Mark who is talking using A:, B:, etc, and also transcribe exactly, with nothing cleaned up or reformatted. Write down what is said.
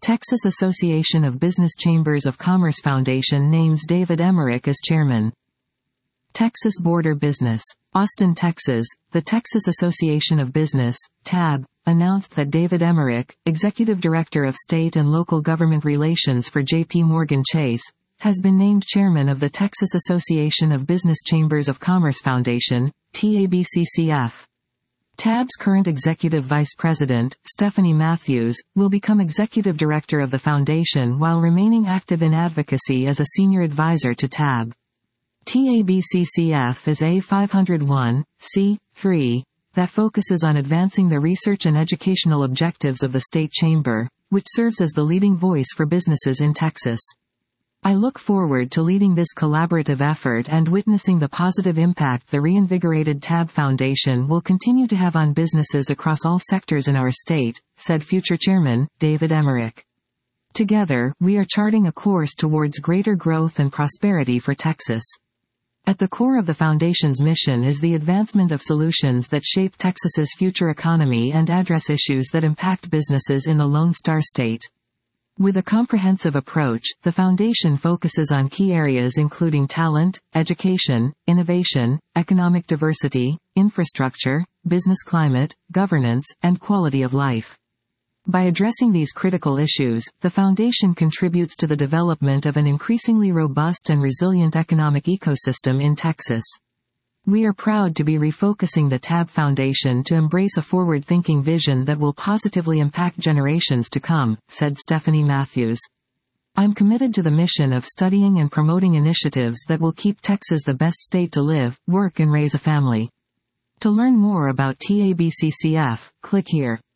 A: Texas Association of Business Chambers of Commerce Foundation names David Emmerich as chairman. Texas Border Business. Austin, Texas. The Texas Association of Business, T A B, announced that David Emmerich, Executive Director of State and Local Government Relations for J P Morgan Chase, has been named chairman of the Texas Association of Business Chambers of Commerce Foundation, T A B C C F. T A B's current executive vice president, Stephanie Matthews, will become executive director of the foundation while remaining active in advocacy as a senior advisor to T A B. T A B C C F is a five oh one c three that focuses on advancing the research and educational objectives of the state chamber, which serves as the leading voice for businesses in Texas. I look forward to leading this collaborative effort and witnessing the positive impact the reinvigorated T A B Foundation will continue to have on businesses across all sectors in our state, said future chairman, David Emmerich. Together, we are charting a course towards greater growth and prosperity for Texas. At the core of the Foundation's mission is the advancement of solutions that shape Texas's future economy and address issues that impact businesses in the Lone Star State. With a comprehensive approach, the Foundation focuses on key areas including talent, education, innovation, economic diversity, infrastructure, business climate, governance, and quality of life. By addressing these critical issues, the Foundation contributes to the development of an increasingly robust and resilient economic ecosystem in Texas. We are proud to be refocusing the T A B Foundation to embrace a forward-thinking vision that will positively impact generations to come, said Stephanie Matthews. I'm committed to the mission of studying and promoting initiatives that will keep Texas the best state to live, work and raise a family. To learn more about T A B C C F, click here.